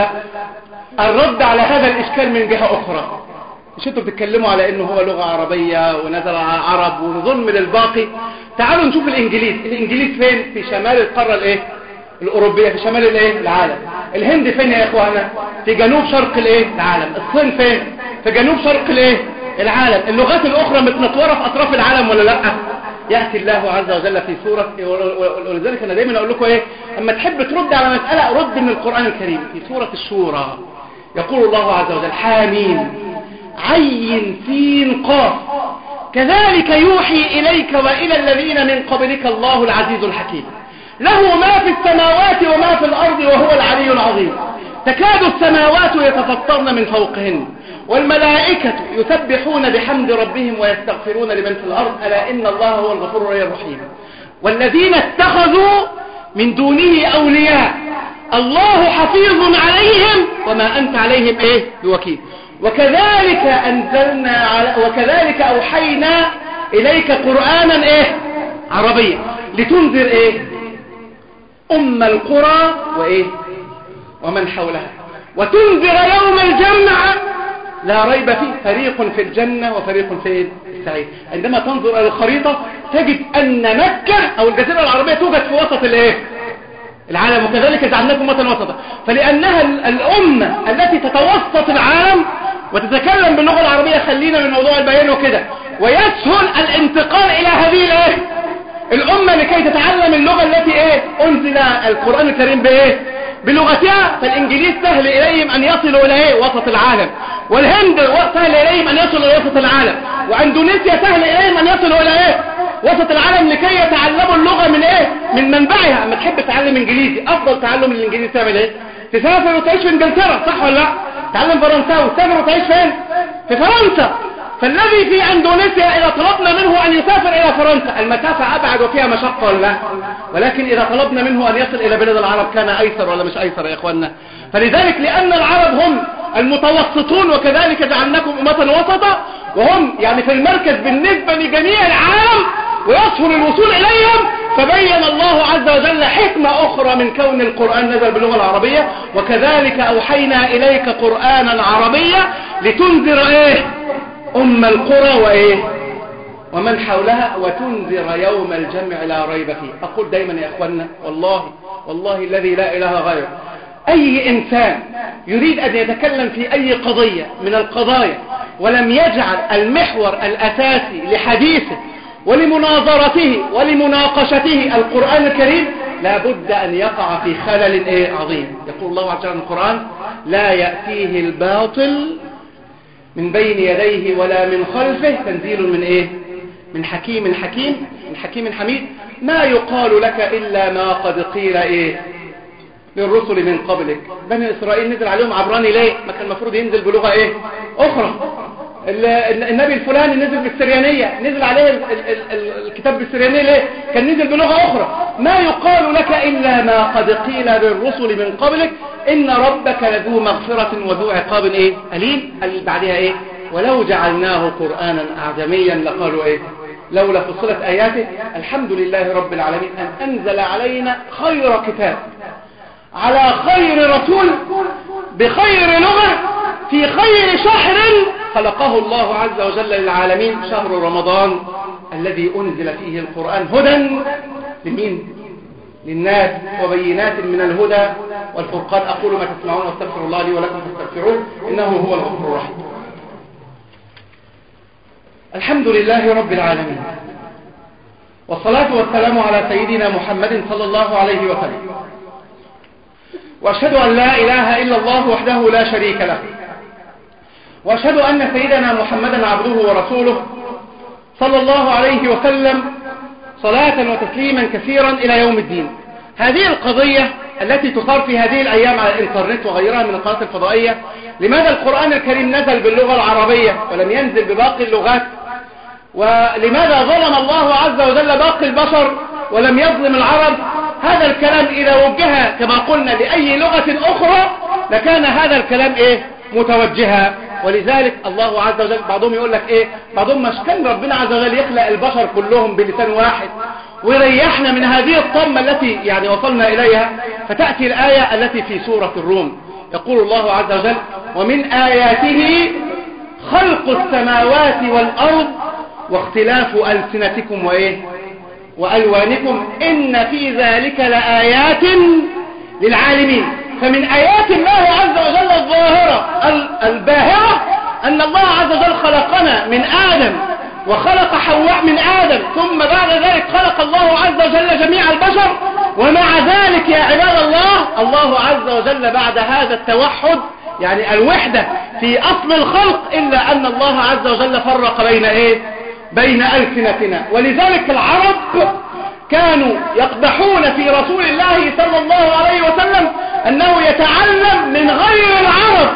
الرد على هذا الإشكال من جهة أخرى. مش انتوا بتتكلموا على انه هو لغة عربية ونزل على عرب ونظلم للباقي؟ تعالوا نشوف الانجليز. الانجليز فين؟ في شمال القارة الايه الاوروبية، في شمال الايه العالم. الهند فين يا اخوانا؟ في جنوب شرق الايه العالم. الصين فين؟ في جنوب شرق الايه العالم. اللغات الاخرى متنطوره في اطراف العالم ولا لا؟ يأتي الله عز وجل في سورة، ولذلك انا دايما اقول لكم ايه اما تحب ترد على مسألة رد من القرآن الكريم. في سورة الشورى يقول الله عز وجل حامين عين سين قاف كذلك يوحي إليك وإلى الذين من قبلك الله العزيز الحكيم له ما في السماوات وما في الأرض وهو العلي العظيم تكاد السماوات يتفطرن من فوقهن والملائكة يسبحون بحمد ربهم ويستغفرون لمن في الأرض ألا إن الله هو الغفور الرحيم والذين اتخذوا من دونه أولياء الله حفيظ عليهم وما أنت عليهم إيه بوكيل وكذلك أنزلنا على وكذلك أوحينا إليك قرآنا إيه عربيا لتنذر إيه أم القرى وإيه ومن حولها وتنذر يوم الجمع لا ريب فيه فريق في الجنة وفريق في السعير. عندما تنظر إلى الخريطة تجد أن مكة أو الجزيرة العربية توجد في وسط الإيه العالم وكذلك جعلناكم أمة وسطا فلأنها الأمة التي تتوسط العالم وتتكلم باللغة العربية. خلينا من موضوع البيان وكده ويسهل الانتقال إلى هذه الإيه الأمة لكي تتعلم اللغة التي إيه أنزل القرآن الكريم بإيه بلغتها. فالإنجليز سهل إليهم أن يصلوا إلى إيه وسط العالم والهند سهل إليهم أن يصلوا إلى وسط العالم وأندونيسيا سهل إليهم أن يصلوا إلى إيه وسط العالم لكي يتعلموا اللغة من إيه من منبعها. أما تحب تتعلم إنجليزي أفضل تعلم الإنجليزي تعمل إيه تسافر وتعيش في إنجلترا صح ولا لا؟ تعلم فرنساوي تسافر وتعيش فين؟ في فرنسا. فالذي في اندونيسيا اذا طلبنا منه ان يسافر الى فرنسا المسافة ابعد وفيها مشقة ولا لا؟ ولكن اذا طلبنا منه ان يصل الى بلاد العرب كان ايسر ولا مش ايسر يا اخوانا؟ فلذلك لان العرب هم المتوسطون وكذلك جعلناكم امة وسطا، وهم يعني في المركز بالنسبة لجميع العالم ويسهل الوصول اليهم، فبين الله عز وجل حكمة اخرى من كون القرآن نزل باللغة العربية. وكذلك اوحينا اليك قرآنا عربيا لتنذر ايه ام القرى وايه ومن حولها وتنذر يوم الجمع لا ريب فيه. اقول دايما يا اخوانا والله والله الذي لا اله غيره، اي انسان يريد ان يتكلم في اي قضية من القضايا ولم يجعل المحور الاساسي لحديثه ولمناظرته ولمناقشته القرآن الكريم لا بد ان يقع في خلل ايه عظيم. يقول الله عز وجل في القرآن لا يأتيه الباطل من بين يديه ولا من خلفه تنزيل من ايه من حكيم حكيم من حكيم حميد. ما يقال لك الا ما قد قيل ايه للرسل من قبلك. بني اسرائيل نزل عليهم عبراني ليه؟ ما كان المفروض ينزل بلغة ايه اخرى. النبي الفلاني نزل بالسريانية، نزل عليه ال ال ال الكتاب بالسريانية ليه؟ كان نزل بلغة اخرى. ما يقال لك الا ما قد قيل للرسل من قبلك ان ربك لذو مغفرة وذو عقاب ايه أليم. بعدها ايه ولو جعلناه قرآنا اعجميا لقالوا ايه لولا فصلت اياته. الحمد لله رب العالمين ان انزل علينا خير كتاب على خير رسول بخير لغة في خير شهر خلقه الله عز وجل للعالمين، شهر رمضان الذي أنزل فيه القرآن هدى لمين؟ للناس وبينات من الهدى والفرقان. أقول ما تسمعون واستغفر الله لي ولكم فاستغفروه إنه هو الغفور الرحيم. الحمد لله رب العالمين، والصلاة والسلام على سيدنا محمد صلى الله عليه وسلم، وأشهد أن لا إله إلا الله وحده لا شريك له، وأشهد أن سيدنا محمدا عبده ورسوله صلى الله عليه وسلم صلاة وتسليما كثيرا إلى يوم الدين. هذه القضية التي تثار في هذه الأيام على الإنترنت وغيرها من القنوات الفضائية، لماذا القرآن الكريم نزل باللغة العربية ولم ينزل بباقي اللغات؟ ولماذا ظلم الله عز وجل باقي البشر ولم يظلم العرب؟ هذا الكلام إذا وجه كما قلنا لأي لغة أخرى لكان هذا الكلام إيه متوجها. ولذلك الله عز وجل بعضهم يقول لك إيه بعضهم مش كان ربنا عز وجل يخلق البشر كلهم بلسان واحد ويريحنا من هذه الطمة التي يعني وصلنا إليها. فتأتي الآية التي في سورة الروم يقول الله عز وجل ومن آياته خلق السماوات والأرض واختلاف ألسنتكم وإيه وألوانكم إن في ذلك لآيات للعالمين. فمن آيات الله عز وجل الظاهرة الباهرة أن الله عز وجل خلقنا من آدم وخلق حواء من آدم، ثم بعد ذلك خلق الله عز وجل جميع البشر. ومع ذلك يا عباد الله الله عز وجل بعد هذا التوحد يعني الوحدة في أصل الخلق إلا أن الله عز وجل فرق بين إيه بين ألسنتنا. ولذلك العرب كانوا يقدحون في رسول الله صلى الله عليه وسلم أنه يتعلم من غير العرب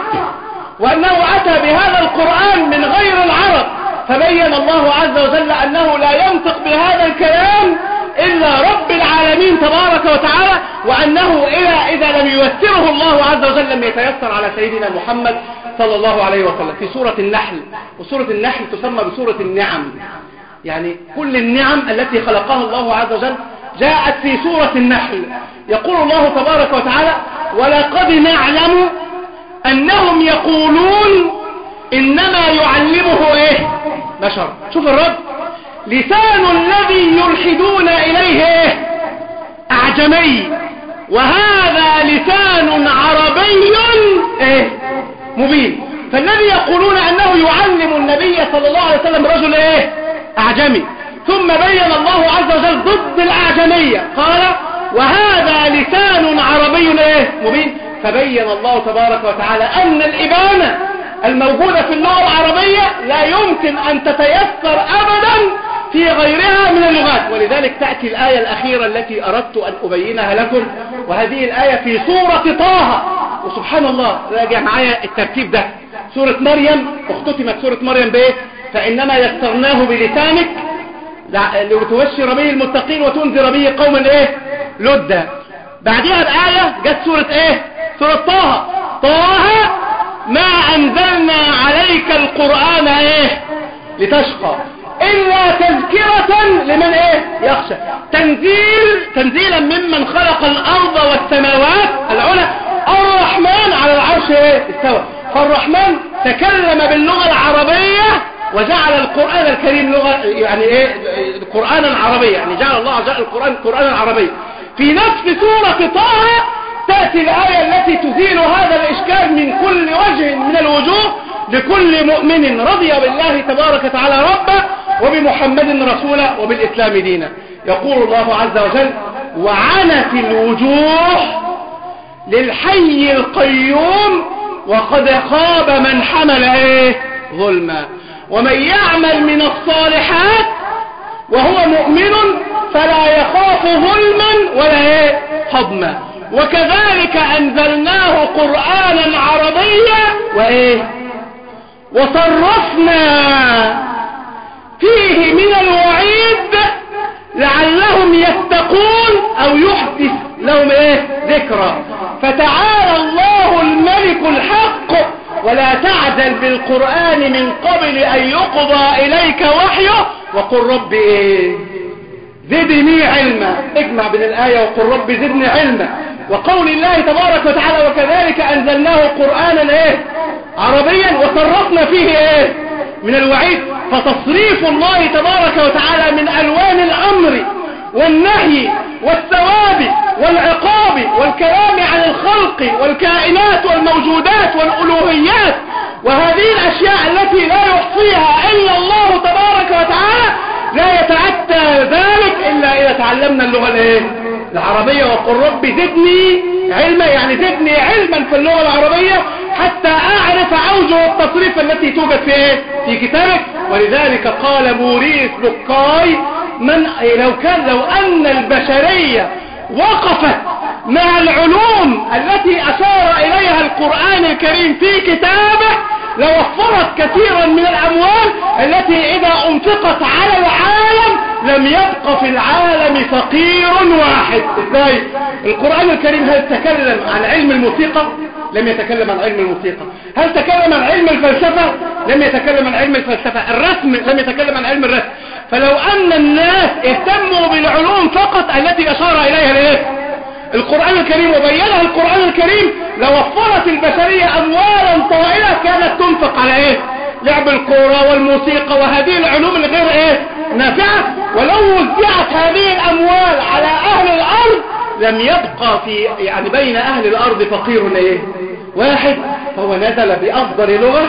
وأنه أتى بهذا القرآن من غير العرب. فبين الله عز وجل أنه لا ينطق بهذا الكلام إلا رب العالمين تبارك وتعالى، وأنه إذا لم ييسره الله عز وجل لم يتيسر على سيدنا محمد صلى الله عليه وسلم. في سورة النحل، وسورة النحل تسمى بسورة النعم، يعني كل النعم التي خلقها الله عز وجل جاءت في سورة النحل. يقول الله تبارك وتعالى ولقد نعلم أنهم يقولون إنما يعلمه إيه بشر. شوف الرب لسان الذي يلحدون إليه إيه أعجمي وهذا لسان عربي إيه مبين. فالذي يقولون أنه يعلم النبي صلى الله عليه وسلم رجل إيه أعجمي، ثم بين الله عز وجل ضد الأعجمية قال وهذا لسان عربي إيه مبين. فبين الله تبارك وتعالى أن الإبانة الموجودة في اللغة العربية لا يمكن أن تتيسر أبدا في غيرها من اللغات. ولذلك تأتي الآية الأخيرة التي أردت أن أبينها لكم، وهذه الآية في سورة طه وسبحان الله راجع معايا الترتيب ده، سورة مريم اختتمت سورة مريم بايه؟ فإنما يسرناه بلسانك لتبشر به المتقين وتنذر به قوما ايه؟ لدا. بعدها بآية جت سورة ايه؟ سورة طه. طه ما أنزلنا عليك القرآن ايه؟ لتشقى إلا تذكرة لمن ايه؟ يخشى. تنزيل تنزيلا ممن خلق الأرض والسماوات العلى الرحمن على العرش ايه؟ استوى. فالرحمن تكلم باللغة العربية وجعل القرآن الكريم لغة يعني ايه؟ قرآنا عربيا، يعني جعل الله جعل القرآن قرآنا عربيا. في نفس سورة طه تأتي الآية التي تزيل هذا الإشكال من كل وجه من الوجوه لكل مؤمن رضي بالله تبارك وتعالى ربا وبمحمد رسولا وبالإسلام دينا. يقول الله عز وجل: وعنت الوجوه للحي القيوم وقد خاب من حمل ايه؟ ظلما. ومن يعمل من الصالحات وهو مؤمن فلا يخاف ظلما ولا ايه؟ حظما. وكذلك أنزلناه قرآنا عربيا وإيه؟ وصرفنا فيه من الوعيد لعلهم يتقون أو يحدث لهم إيه؟ ذكرى. فتعالى الله الملك الحق ولا تعجل بالقرآن من قبل أن يقضى إليك وحيه وقل رب إيه؟ زدني علما. اجمع بين الآية وقل رب زدني علما وقول الله تبارك وتعالى: وكذلك أنزلناه قرآنا ايه؟ عربيا وصرفنا فيه ايه؟ من الوعيد. فتصريف الله تبارك وتعالى من ألوان الأمر والنهي والثواب والعقاب والكلام عن الخلق والكائنات والموجودات والألوهيات وهذه الأشياء التي لا يحصيها إلا الله تبارك وتعالى لا يتعدى ذلك إلا إذا تعلمنا اللغة الايه؟ العربية. وقل رب زدني علما، يعني زدني علما في اللغة العربية حتى أعرف أوجه التصريف التي توجد في ايه؟ في كتابك. ولذلك قال موريس بوكاي: من لو كان لو أن البشرية وقفت مع العلوم التي أشار إليها القرآن الكريم في كتابه لوفرت كثيرا من الأموال التي إذا أنفقت على العالم لم يبق في العالم فقير واحد. ازاي؟ القرآن الكريم هل تكلم عن علم الموسيقى؟ لم يتكلم عن علم الموسيقى. هل تكلم عن علم الفلسفة؟ لم يتكلم عن علم الفلسفة. الرسم لم يتكلم عن علم الرسم. فلو أن الناس اهتموا بالعلوم فقط التي أشار إليها الايه؟ القرآن الكريم وبينها القرآن الكريم لوفرت البشرية أموالا طائلة كانت تنفق على ايه؟ لعب الكورة والموسيقى وهذه العلوم الغير ايه؟ نافعة. ولو وزعت هذه الأموال على أهل الأرض لم يبقى في يعني بين أهل الأرض فقير ايه؟ واحد. فهو نزل بأفضل لغة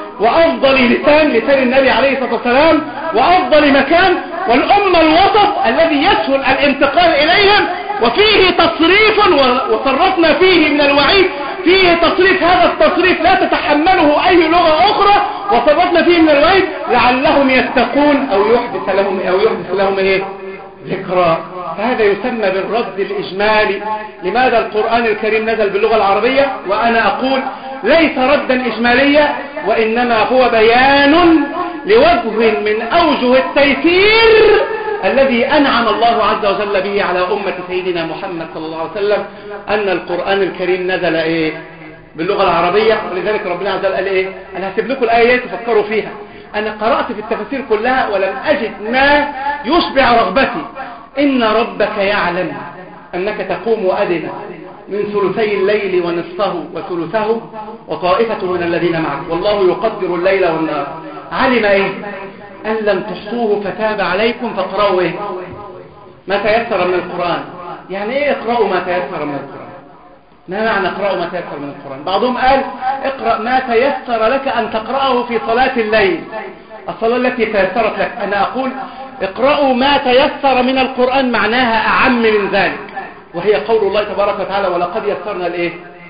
وأفضل لسان لسان النبي عليه الصلاة والسلام وأفضل مكان والأمة الوسط الذي يسهل الانتقال إليهم. وفيه تصريف وصرفنا فيه من الوعيد، فيه تصريف هذا التصريف لا تتحمله أي لغة أخرى وصرفنا فيه من الوعيد لعلهم يتقون أو يحدث لهم أو يحدث لهم إيه؟ ذكرى. فهذا يسمى بالرد الإجمالي. لماذا القرآن الكريم نزل باللغة العربية؟ وأنا أقول ليس ردا إجماليا وإنما هو بيان لوجه من أوجه التيسير الذي أنعم الله عز وجل به على أمة سيدنا محمد صلى الله عليه وسلم أن القرآن الكريم نزل إيه؟ باللغة العربية. ولذلك ربنا عز وجل قال إيه؟ أنا هسيب لكم الآيات تفكروا فيها. أنا قرأت في التفاسير كلها ولم أجد ما يشبع رغبتي. إن ربك يعلم أنك تقوم أدنى من ثلثي الليل ونصفه وثلثه وطائفة من الذين معك والله يقدر الليل والنهار. علم إيه؟ أن لم تحصوه فتاب عليكم فاقرأوا إيه؟ ما تيسر من القرآن. يعني إيه اقرأوا ما تيسر من القرآن؟ ما معنى اقرأوا ما تيسر من القرآن؟ بعضهم قال اقرأ ما تيسر لك أن تقرأه في صلاة الليل، الصلاة التي تيسرت لك. أنا أقول اقرأوا ما تيسر من القرآن معناها أعم من ذلك، وهي قول الله تبارك وتعالى: ولقد يسرنا الإيه؟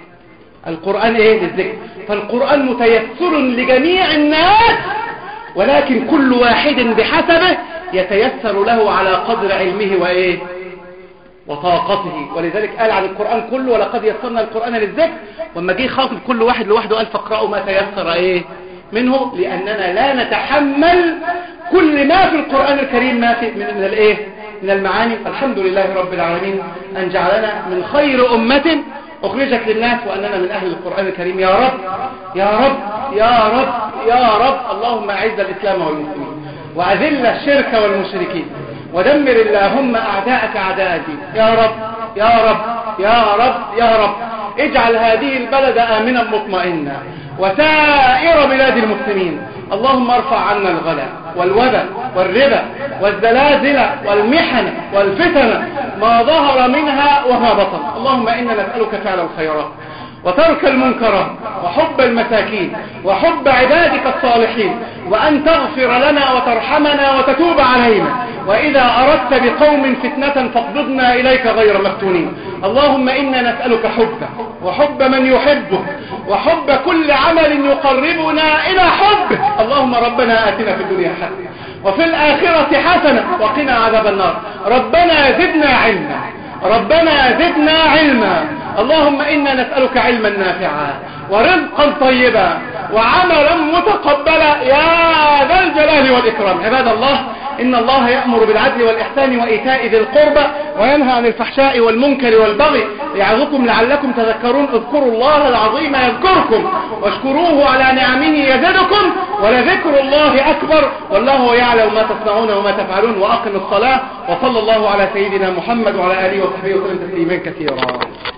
القرآن إيه؟ للذكر. فالقرآن متيسر لجميع الناس ولكن كل واحد بحسبه يتيسر له على قدر علمه وإيه؟ وطاقته. ولذلك قال عن القرآن كله ولقد يسرنا القرآن للذكر، وما جه خاطب كل واحد لوحده قال فاقرأوا ما تيسر ايه منه، لأننا لا نتحمل كل ما في القرآن الكريم ما في من, من الايه من المعاني. فالحمد لله رب العالمين أن جعلنا من خير أمة أخرجت للناس، وأننا من أهل القرآن الكريم. يا رب يا رب يا رب يا رب. اللهم أعز الإسلام والمسلمين، وأذل الشرك والمشركين، ودمر اللهم أعداءك أعداء الدين. يا رب يا رب يا رب يا رب. اجعل هذه البلد آمنا مطمئنا وسائر بلاد المسلمين. اللهم ارفع عنا الغلا والوبا والربا والزلازل والمحن والفتن ما ظهر منها وما بطن. اللهم إنا نسألك فعل الخيرات وترك المنكرات وحب المساكين وحب عبادك الصالحين، وأن تغفر لنا وترحمنا وتتوب علينا، وإذا أردت بقوم فتنة فاقبضنا إليك غير مفتونين. اللهم إنا نسألك حبك وحب من يحبك وحب كل عمل يقربنا إلى حبك. اللهم ربنا آتنا في الدنيا حسنة وفي الآخرة حسنة وقنا عذاب النار. ربنا زدنا علما ربنا زدنا علما. اللهم إنا نسألك علما نافعا ورزقا طيبا وعملا متقبلا يا ذا الجلال والإكرام. عباد الله، إن الله يأمر بالعدل والإحسان وإيتاء ذي القربى وينهى عن الفحشاء والمنكر والبغي يعظكم لعلكم تذكرون. اذكروا الله العظيم يذكركم واشكروه على نعمه يزدكم ولذكر الله أكبر والله يعلم ما تصنعون وما تفعلون. وأقم الصلاة. وصلى الله على سيدنا محمد وعلى آله وصحبه وسلم تسليما كثيرا.